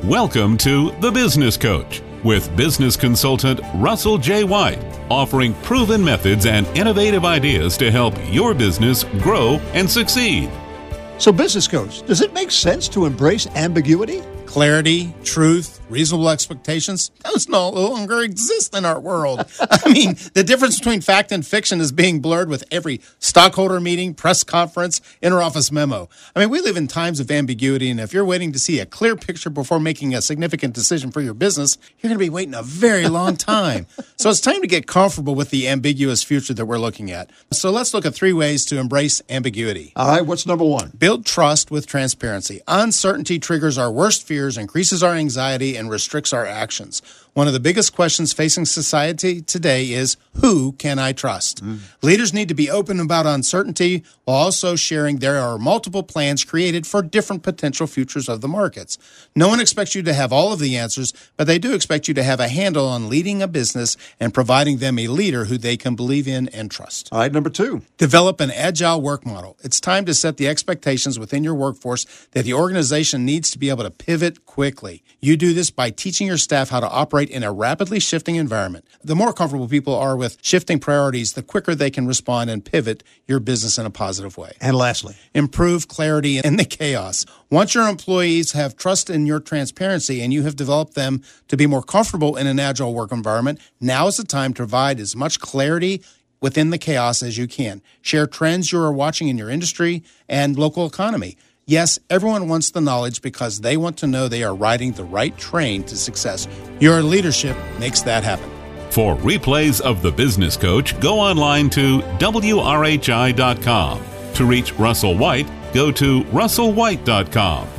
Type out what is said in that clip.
Welcome to The Business Coach with business consultant Russell J. White, offering proven methods and innovative ideas to help your business grow and succeed. So, Business Coach, does it make sense to embrace ambiguity? Clarity, truth, reasonable expectations, those no longer exist in our world. I mean, the difference between fact and fiction is being blurred with every stockholder meeting, press conference, interoffice memo. I mean, we live in times of ambiguity, and if you're waiting to see a clear picture before making a significant decision for your business, you're going to be waiting a very long time. So it's time to get comfortable with the ambiguous future that we're looking at. So let's look at 3 ways to embrace ambiguity. All right, what's number 1? Build trust with transparency. Uncertainty triggers our worst fears, increases our anxiety, and restricts our actions. One of the biggest questions facing society today is, who can I trust? Leaders need to be open about uncertainty while also sharing there are multiple plans created for different potential futures of the markets. No one expects you to have all of the answers, but they do expect you to have a handle on leading a business and providing them a leader who they can believe in and trust. All right, number 2. Develop an agile work model. It's time to set the expectations within your workforce that the organization needs to be able to pivot quickly. You do this by teaching your staff how to operate in a rapidly shifting environment. The more comfortable people are with shifting priorities, the quicker they can respond and pivot your business in a positive way. And lastly, improve clarity in the chaos. Once your employees have trust in your transparency and you have developed them to be more comfortable in an agile work environment, now is the time to provide as much clarity within the chaos as you can. Share trends you are watching in your industry and local economy. Yes, everyone wants the knowledge because they want to know they are riding the right train to success. Your leadership makes that happen. For replays of The Business Coach, go online to WRHI.com. To reach Russell White, go to russellwhite.com.